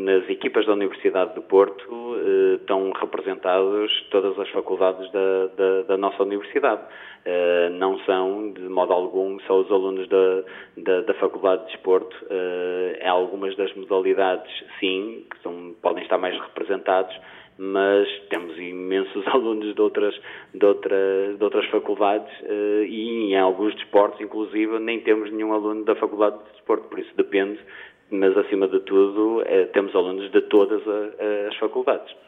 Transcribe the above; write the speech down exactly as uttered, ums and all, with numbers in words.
nas equipas da Universidade do Porto estão representados todas as faculdades da, da, da nossa universidade. Não são, de modo algum, só os alunos da, da, da Faculdade de Desporto. Em algumas das modalidades, sim, que são, podem estar mais representados, mas temos imensos alunos de outras, de outras, de outras faculdades e em alguns desportos, inclusive, nem temos nenhum aluno da Faculdade de Desporto, por isso depende, mas acima de tudo temos alunos de todas as faculdades.